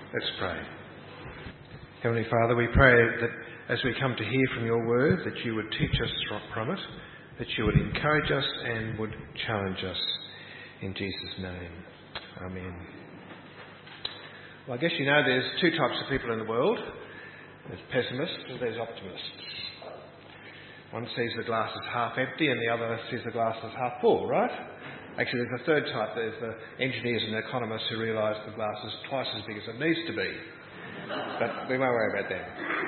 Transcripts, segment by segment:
Let's pray. Heavenly Father, we pray that as we come to hear from your word, that you would teach us from it, that you would encourage us and would challenge us. In Jesus' name. Amen. Well, I guess you know there's two types of people in the world. There's pessimists and there's optimists. One sees the glass as half empty and the other sees the glass as half full, right? Actually, there's a third type. There's the engineers and economists who realise the glass is twice as big as it needs to be. But we won't worry about that.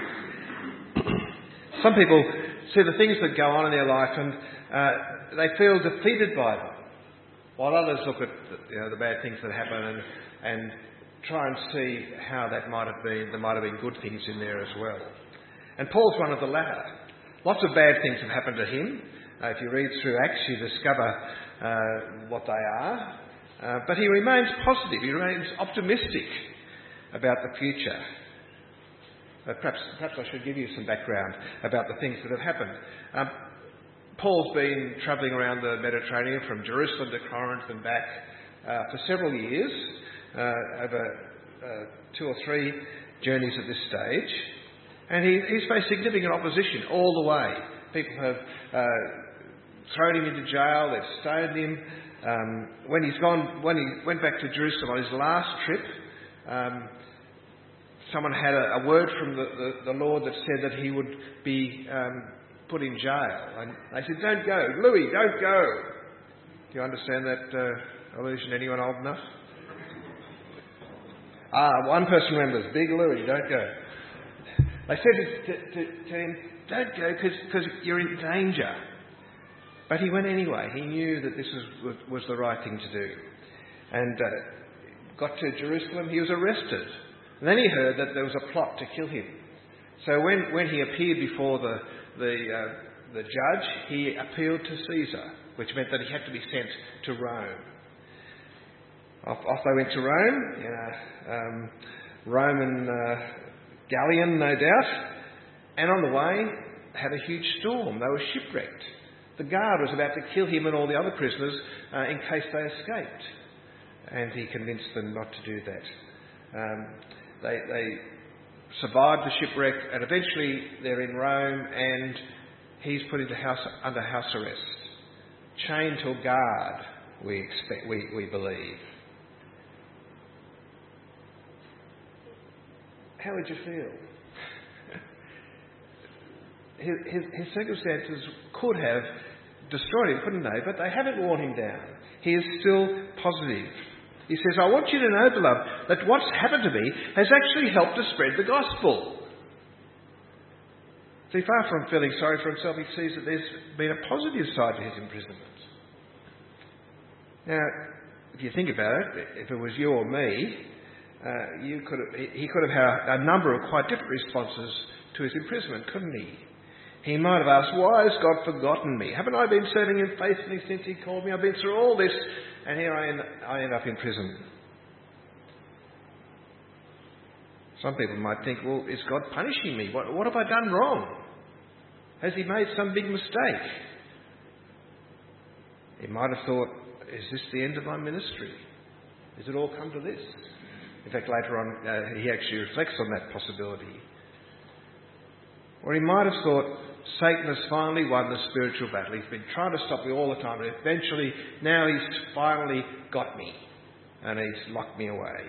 Some people see the things that go on in their life and they feel defeated by them, while others look at the bad things that happen and try and see how that might have been. There might have been good things in there as well. And Paul's one of the latter. Lots of bad things have happened to him. If you read through Acts, you discover what they are. But he remains positive. He remains optimistic about the future. Perhaps I should give you some background about the things that have happened. Paul's been travelling around the Mediterranean from Jerusalem to Corinth and back for several years, over 2 or 3 journeys at this stage. And he's faced significant opposition all the way. People have thrown him into jail, they've stoned him. When he went back to Jerusalem on his last trip, someone had a word from the Lord that said that he would be put in jail. And they said, "Don't go. Louis, don't go." Do you understand that allusion? Anyone old enough? One person remembers. Big Louis, don't go. They said to him, "Don't go because you're in danger." But he went anyway. He knew that this was the right thing to do. And got to Jerusalem, he was arrested. And then he heard that there was a plot to kill him. So when he appeared before the judge, he appealed to Caesar, which meant that he had to be sent to Rome. Off they went to Rome, Roman galleon, no doubt. And on the way, had a huge storm. They were shipwrecked. The guard was about to kill him and all the other prisoners in case they escaped. And he convinced them not to do that. They survived the shipwreck, and eventually they're in Rome, and he's put under house arrest, chained to a guard. We believe. How would you feel? His circumstances could have destroyed him, couldn't they? But they haven't worn him down. He is still positive. He says, "I want you to know, beloved, that what's happened to me has actually helped to spread the gospel." See, far from feeling sorry for himself, he sees that there's been a positive side to his imprisonment. Now, if you think about it, if it was you or me, he could have had a number of quite different responses to his imprisonment, couldn't he? He might have asked, "Why has God forgotten me? Haven't I been serving him faithfully since he called me? I've been through all this, and here I end up in prison." Some people might think, "Well, is God punishing me? What have I done wrong? Has he made some big mistake?" He might have thought, "Is this the end of my ministry? Has it all come to this?" In fact, later on, he actually reflects on that possibility. Or he might have thought, "Satan has finally won the spiritual battle. He's been trying to stop me all the time, but eventually, now he's finally got me, and he's locked me away."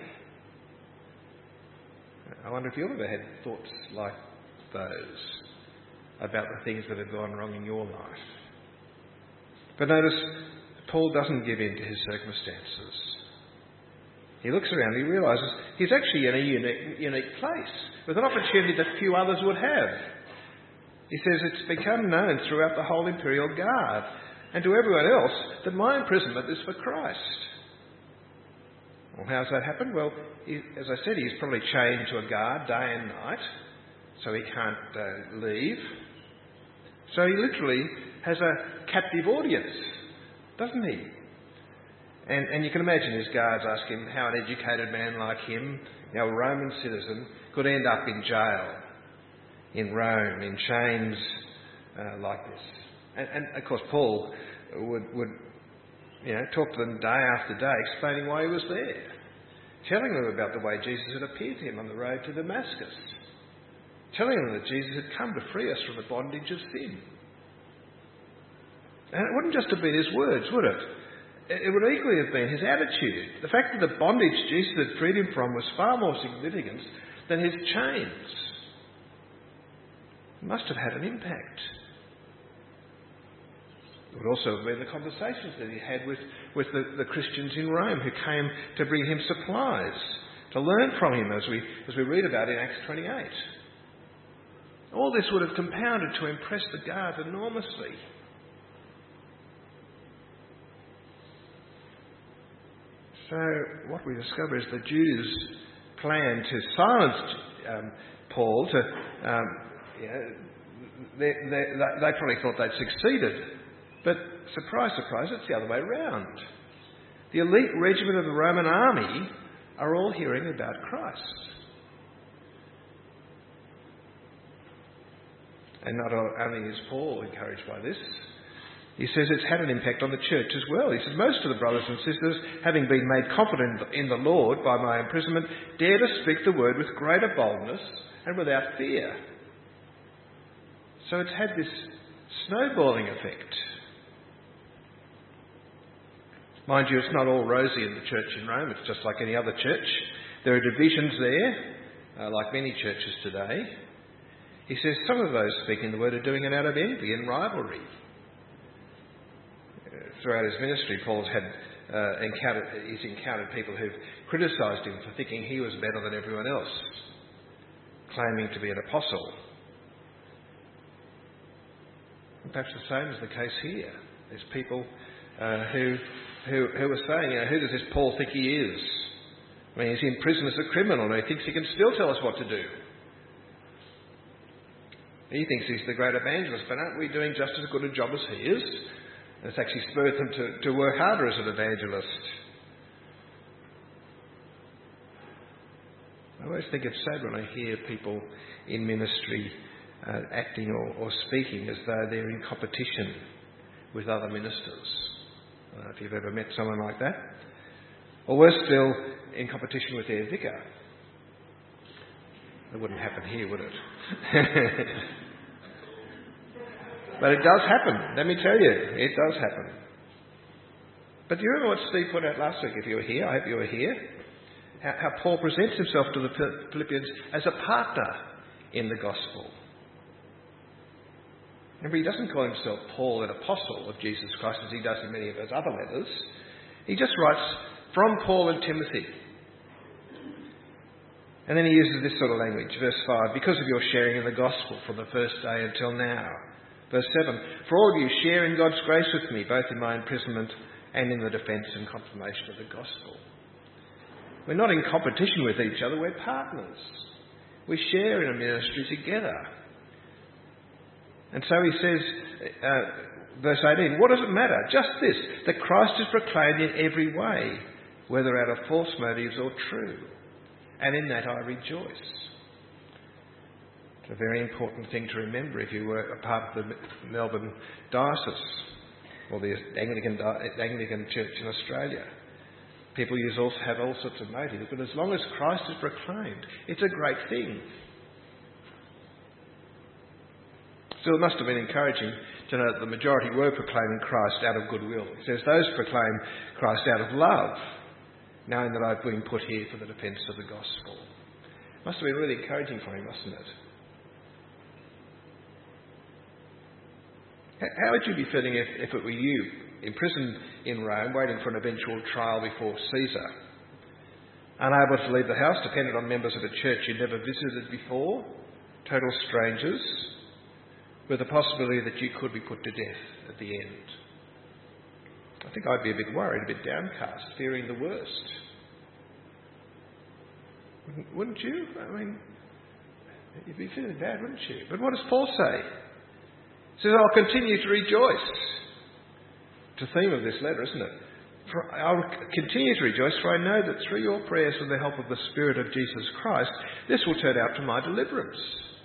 I wonder if you've ever had thoughts like those about the things that have gone wrong in your life. But notice, Paul doesn't give in to his circumstances. He looks around and he realises he's actually in a unique place, with an opportunity that few others would have. He says, "It's become known throughout the whole imperial guard and to everyone else that my imprisonment is for Christ." Well, how's that happened? Well, as I said, he's probably chained to a guard day and night, so he can't leave. So he literally has a captive audience, doesn't he? And you can imagine his guards ask him how an educated man like him, a Roman citizen, could end up in jail in Rome, in chains like this. And of course, Paul would talk to them day after day, explaining why he was there. telling them about the way Jesus had appeared to him on the road to Damascus, telling them that Jesus had come to free us from the bondage of sin. And it wouldn't just have been his words, would it? It would equally have been his attitude. The fact that the bondage Jesus had freed him from was far more significant than his chains. It must have had an impact. It would also have been the conversations that he had with the Christians in Rome who came to bring him supplies, to learn from him, as we read about in Acts 28. All this would have compounded to impress the guards enormously. So what we discover is that Judas' plan to silence Paul, they probably thought they'd succeeded. But surprise, surprise, it's the other way round. The elite regiment of the Roman army are all hearing about Christ. And not only is Paul encouraged by this, he says it's had an impact on the church as well. He says most of the brothers and sisters, having been made confident in the Lord by my imprisonment, dare to speak the word with greater boldness and without fear. So it's had this snowballing effect. Mind you, it's not all rosy in the church in Rome. It's just like any other church. There are divisions there, like many churches today. He says some of those speaking the word are doing it out of envy and rivalry. Throughout his ministry, Paul's he's encountered people who've criticised him for thinking he was better than everyone else, claiming to be an apostle. And perhaps the same is the case here. There's people who are saying, who does this Paul think he is? I mean, he's in prison as a criminal and he thinks he can still tell us what to do. He thinks he's the great evangelist, but aren't we doing just as good a job as he is? And it's actually spurred them to work harder as an evangelist. I always think it's sad when I hear people in ministry acting or speaking as though they're in competition with other ministers. I don't know if you've ever met someone like that. Or worse still, in competition with their vicar. That wouldn't happen here, would it? But it does happen, let me tell you. It does happen. But do you remember what Steve put out last week, if you were here? I hope you were here. How Paul presents himself to the Philippians as a partner in the gospel. Remember, he doesn't call himself Paul, an apostle of Jesus Christ, as he does in many of his other letters. He just writes, from Paul and Timothy. And then he uses this sort of language, verse 5, because of your sharing in the gospel from the first day until now. Verse 7, for all of you share in God's grace with me, both in my imprisonment and in the defence and confirmation of the gospel. We're not in competition with each other, we're partners. We share in a ministry together. And so he says, verse 18, what does it matter? Just this, that Christ is proclaimed in every way, whether out of false motives or true. And in that I rejoice. It's a very important thing to remember if you were a part of the Melbourne Diocese or the Anglican Church in Australia. People have all sorts of motives, but as long as Christ is proclaimed, it's a great thing. Still, it must have been encouraging to know that the majority were proclaiming Christ out of goodwill. It says those proclaim Christ out of love, knowing that I've been put here for the defence of the gospel. It must have been really encouraging for him, mustn't it? How would you be feeling if it were you, imprisoned in Rome, waiting for an eventual trial before Caesar? Unable to leave the house, dependent on members of a church you'd never visited before, total strangers, with the possibility that you could be put to death at the end. I think I'd be a bit worried, a bit downcast, fearing the worst. Wouldn't you? I mean, you'd be feeling bad, wouldn't you? But what does Paul say? He says, I'll continue to rejoice. It's the theme of this letter, isn't it? I'll continue to rejoice, for I know that through your prayers and the help of the Spirit of Jesus Christ, this will turn out to my deliverance.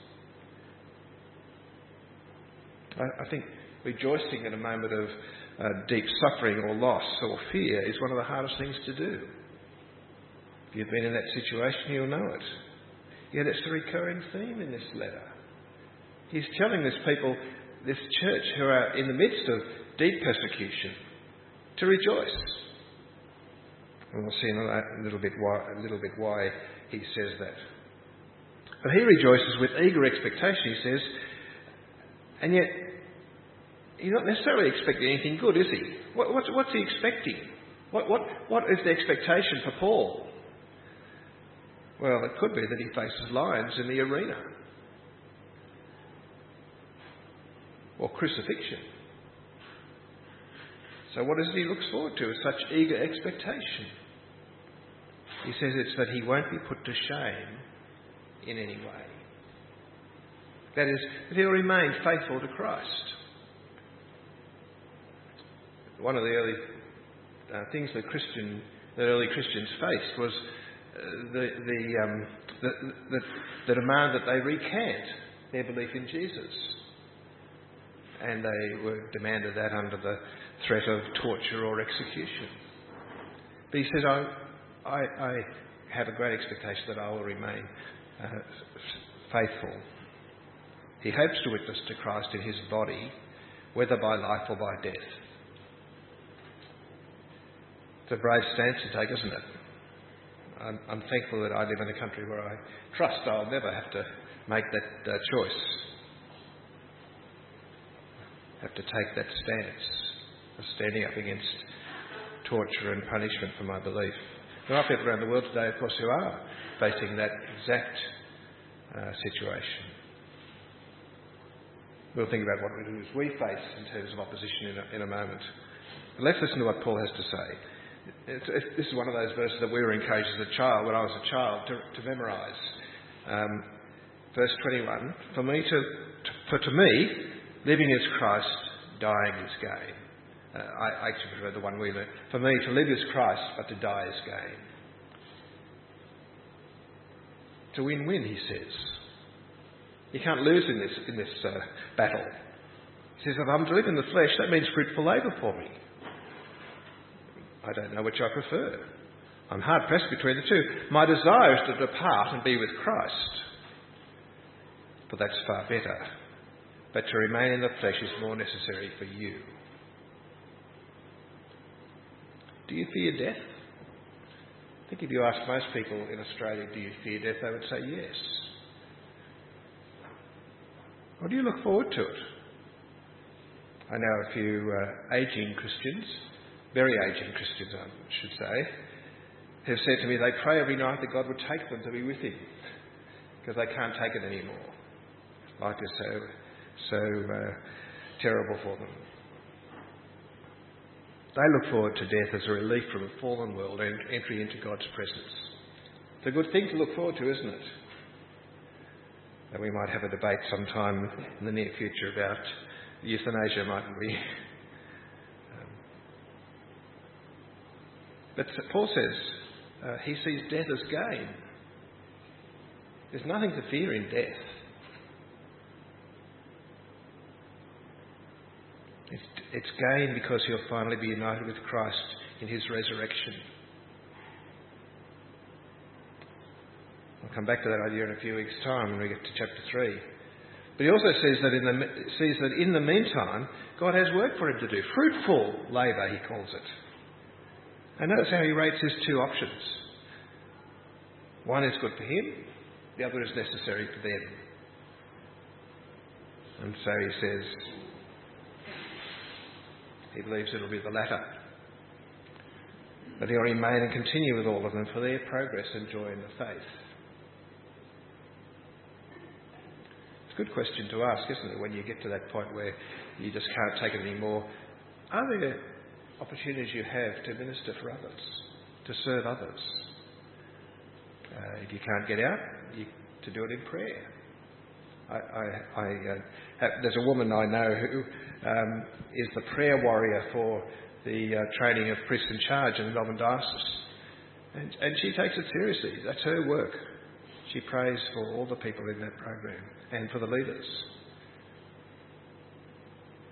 I think rejoicing in a moment of deep suffering or loss or fear is one of the hardest things to do. If you've been in that situation, you'll know it. Yet it's the recurring theme in this letter. He's telling this people, this church who are in the midst of deep persecution, to rejoice. And we'll see in a little bit why he says that. But he rejoices with eager expectation, he says, and yet he's not necessarily expecting anything good, is he? What's he expecting? What is the expectation for Paul? Well, it could be that he faces lions in the arena, or crucifixion. So what is it he looks forward to with such eager expectation? He says it's that he won't be put to shame in any way. That is, that he'll remain faithful to Christ. One of the early things that early Christians faced was the demand that they recant their belief in Jesus. And they were demanded that under the threat of torture or execution. But he says, I have a great expectation that I will remain faithful. He hopes to witness to Christ in his body, whether by life or by death. It's a brave stance to take, isn't it? I'm thankful that I live in a country where I trust I'll never have to make that choice. Have to take that stance of standing up against torture and punishment for my belief. There are people around the world today, of course, who are facing that exact situation. We'll think about what we face in terms of opposition in a moment. But let's listen to what Paul has to say. This is one of those verses that we were encouraged as a child, when I was a child, to memorise. Verse 21, For to me, living is Christ, dying is gain. I actually prefer the one we learned. For me, to live is Christ, but to die is gain. It's a win-win, he says. You can't lose in this battle. He says, if I'm to live in the flesh, that means fruitful labour for me. I don't know which I prefer. I'm hard-pressed between the two. My desire is to depart and be with Christ. But that's far better. But to remain in the flesh is more necessary for you. Do you fear death? I think if you ask most people in Australia, do you fear death, they would say yes. Or do you look forward to it? I know a few ageing Christians, very ageing Christians I should say, have said to me they pray every night that God would take them to be with him because they can't take it anymore. Life is so terrible for them. They look forward to death as a relief from a fallen world and entry into God's presence. It's a good thing to look forward to, isn't it? And we might have a debate sometime in the near future about euthanasia, mightn't we? But Paul says he sees death as gain. There's nothing to fear in death. It's gain because he'll finally be united with Christ in his resurrection. I'll come back to that idea in a few weeks' time when we get to chapter 3. But he also says that in the meantime, God has work for him to do. Fruitful labour, he calls it. And notice how he rates his two options. One is good for him, the other is necessary for them. And so he says he believes it'll be the latter. That he'll remain and continue with all of them for their progress and joy in the faith. It's a good question to ask, isn't it, when you get to that point where you just can't take it anymore. Are there opportunities you have to minister for others, to serve others? If you can't get out, to do it in prayer. There's a woman I know who is the prayer warrior for the training of priests in charge in the Melbourne Diocese. And she takes it seriously. That's her work. She prays for all the people in that program and for the leaders.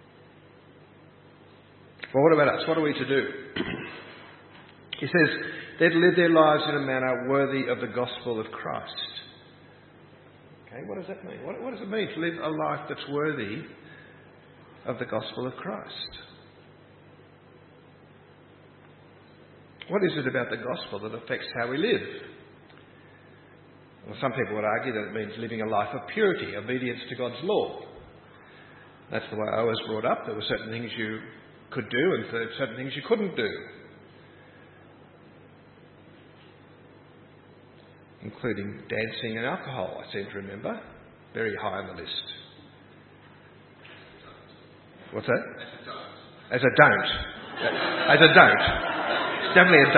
Well, what about us? What are we to do? He says, They're to live their lives in a manner worthy of the gospel of Christ. Okay, what does that mean? What does it mean to live a life that's worthy of the gospel of Christ? What is it about the gospel that affects how we live? Well, some people would argue that it means living a life of purity, obedience to God's law. That's the way I was brought up. There were certain things you could do and certain things you couldn't do, including dancing and alcohol, I seem to remember. Very high on the list. What's that? As a don't. As a don't. Definitely a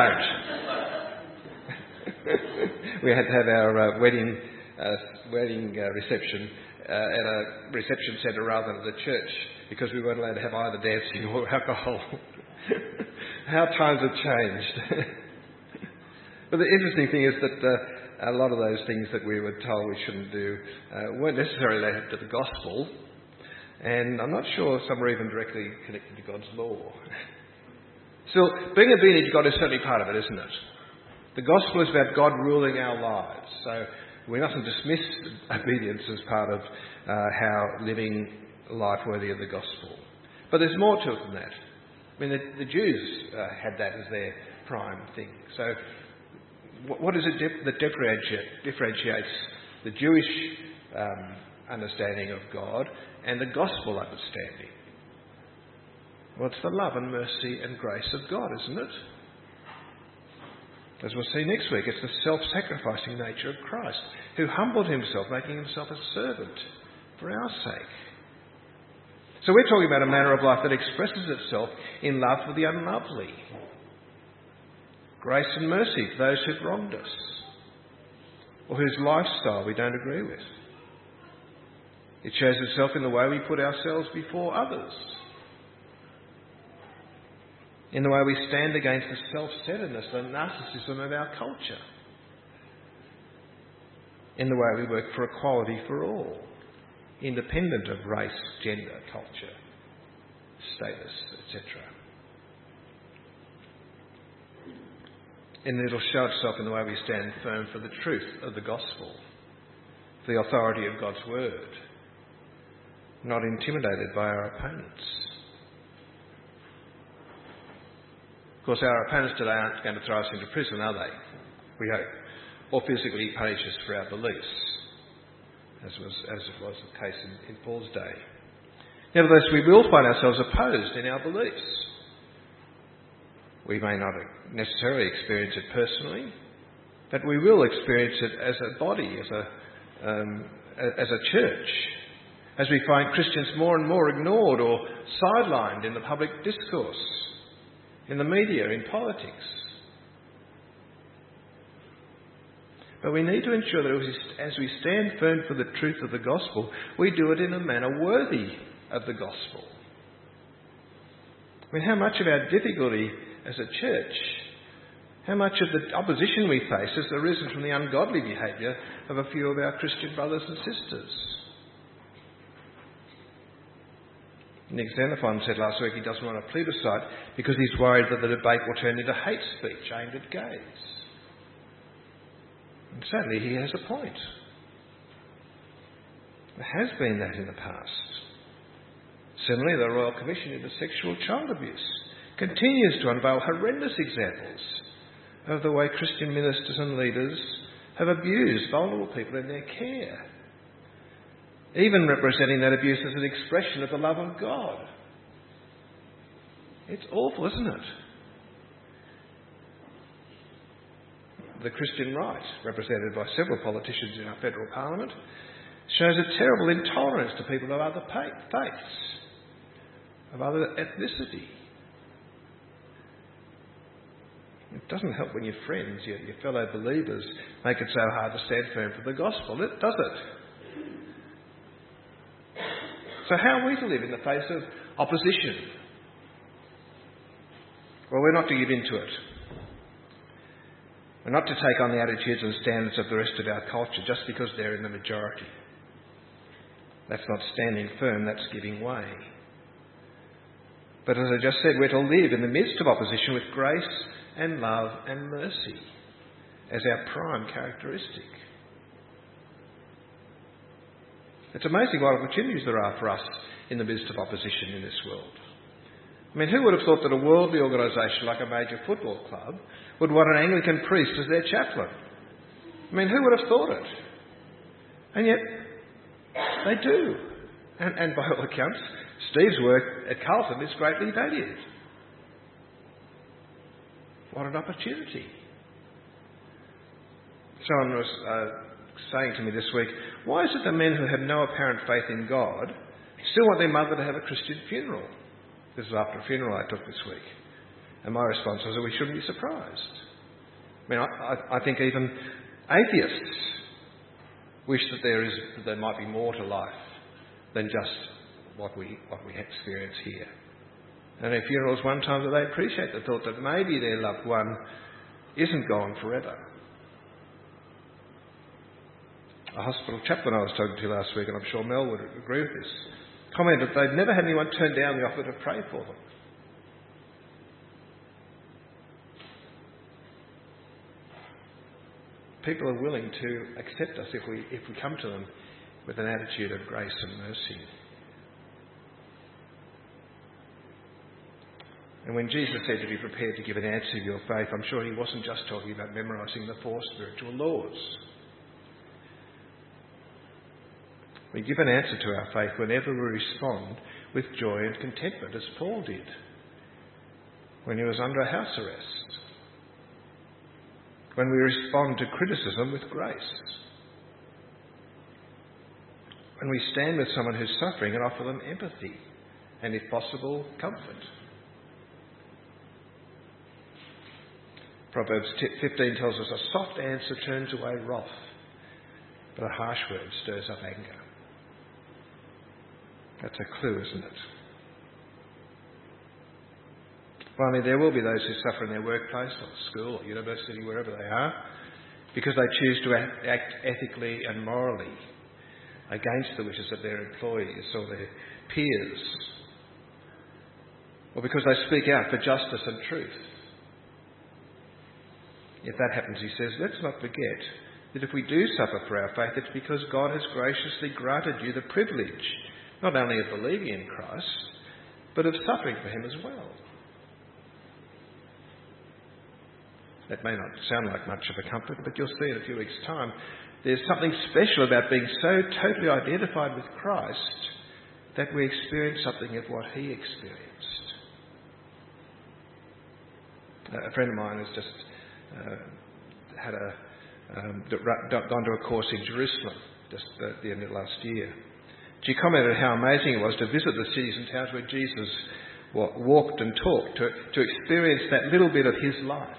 don't. We had to have our wedding reception at a reception centre rather than at the church because we weren't allowed to have either dancing or alcohol. How times have changed. But the interesting thing is that a lot of those things that we were told we shouldn't do weren't necessarily related to the gospel, and I'm not sure some were even directly connected to God's law. Still, being obedient to God is certainly part of it, isn't it? The gospel is about God ruling our lives, so we mustn't dismiss obedience as part of how living life worthy of the gospel. But there's more to it than that. I mean, the Jews had that as their prime thing. So what is it that differentiates the Jewish understanding of God and the gospel understanding? Well, it's the love and mercy and grace of God, isn't it? As we'll see next week, it's the self-sacrificing nature of Christ, who humbled himself, making himself a servant for our sake. So we're talking about a manner of life that expresses itself in love for the unlovely, grace and mercy to those who've wronged us, or whose lifestyle we don't agree with. It shows itself in the way we put ourselves before others, in the way we stand against the self-centeredness and narcissism of our culture, in the way we work for equality for all, independent of race, gender, culture, status, etc. And it'll show itself in the way we stand firm for the truth of the gospel, for the authority of God's word, not intimidated by our opponents. Of course, our opponents today aren't going to throw us into prison, are they? We hope. Or physically punish us for our beliefs, as it was the case in Paul's day. Nevertheless, we will find ourselves opposed in our beliefs. We may not necessarily experience it personally, but we will experience it as a body, as a church, as we find Christians more and more ignored or sidelined in the public discourse, in the media, in politics. But we need to ensure that as we stand firm for the truth of the gospel, we do it in a manner worthy of the gospel. I mean, how much of our difficulty as a church, how much of the opposition we face has arisen from the ungodly behaviour of a few of our Christian brothers and sisters? Nick Xenophon said last week he doesn't want a plebiscite because he's worried that the debate will turn into hate speech aimed at gays. And sadly, he has a point. There has been that in the past. Similarly, the Royal Commission into Sexual Child Abuse continues to unveil horrendous examples of the way Christian ministers and leaders have abused vulnerable people in their care, even representing that abuse as an expression of the love of God. It's awful, isn't it? The Christian right, represented by several politicians in our federal parliament, shows a terrible intolerance to people of other faiths, of other ethnicity. It doesn't help when your friends, your fellow believers, make it so hard to stand firm for the gospel, does it? So how are we to live in the face of opposition? Well, we're not to give in to it. We're not to take on the attitudes and standards of the rest of our culture just because they're in the majority. That's not standing firm, that's giving way. But as I just said, we're to live in the midst of opposition with grace and love and mercy as our prime characteristic. It's amazing what opportunities there are for us in the midst of opposition in this world. I mean, who would have thought that a worldly organisation like a major football club would want an Anglican priest as their chaplain? I mean, who would have thought it? And yet, they do. And by all accounts, Steve's work at Carlton is greatly valued. What an opportunity. Someone was saying to me this week, why is it the men who have no apparent faith in God still want their mother to have a Christian funeral? This is after a funeral I took this week. And my response was that we shouldn't be surprised. I mean, I think even atheists wish that there might be more to life than just what we experience here. And at funerals one time that they appreciate the thought that maybe their loved one isn't gone forever. A hospital chaplain I was talking to last week, and I'm sure Mel would agree with this, commented they'd never had anyone turn down the offer to pray for them. People are willing to accept us if we come to them with an attitude of grace and mercy. And when Jesus said to be prepared to give an answer to your faith, I'm sure he wasn't just talking about memorising the 4 spiritual laws. We give an answer to our faith whenever we respond with joy and contentment, as Paul did when he was under house arrest. When we respond to criticism with grace. When we stand with someone who's suffering and offer them empathy and, if possible, comfort. Proverbs 15 tells us a soft answer turns away wrath, but a harsh word stirs up anger. That's a clue, isn't it? Finally, there will be those who suffer in their workplace or school or university, wherever they are, because they choose to act ethically and morally against the wishes of their employees or their peers, or because they speak out for justice and truth. If that happens, he says, let's not forget that if we do suffer for our faith, it's because God has graciously granted you the privilege not only of believing in Christ, but of suffering for him as well. That may not sound like much of a comfort, but you'll see in a few weeks' time, there's something special about being so totally identified with Christ that we experience something of what he experienced. A friend of mine has just gone to a course in Jerusalem just at the end of last year. She commented how amazing it was to visit the cities and towns where Jesus walked and talked, to experience that little bit of his life.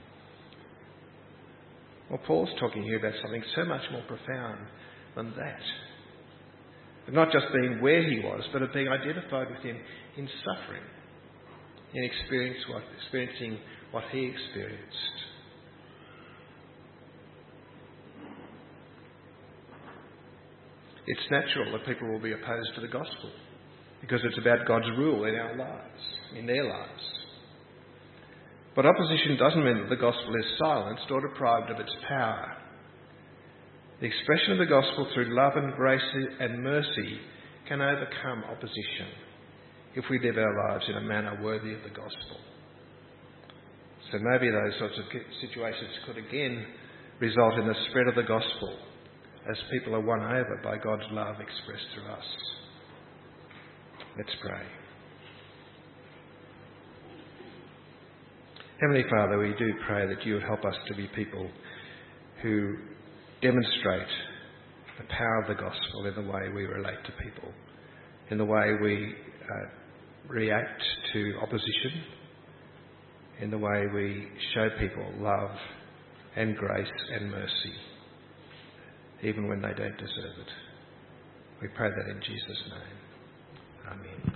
Well, Paul's talking here about something so much more profound than that. Of not just being where he was, but of being identified with him in suffering, in experiencing what he experienced. It's natural that people will be opposed to the gospel because it's about God's rule in our lives, in their lives. But opposition doesn't mean that the gospel is silenced or deprived of its power. The expression of the gospel through love and grace and mercy can overcome opposition if we live our lives in a manner worthy of the gospel. So maybe those sorts of situations could again result in the spread of the gospel as people are won over by God's love expressed through us. Let's pray. Heavenly Father, we do pray that you would help us to be people who demonstrate the power of the gospel in the way we relate to people, in the way we react to opposition, in the way we show people love and grace and mercy, even when they don't deserve it. We pray that in Jesus' name. Amen.